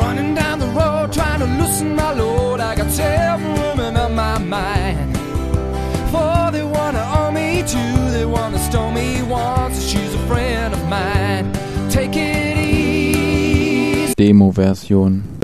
running down the road, trying to loosen my load. I got several women on my mind. For they wanna own me too, they wanna stone me once. She's a friend of mine. Take it easy. Demo-Version.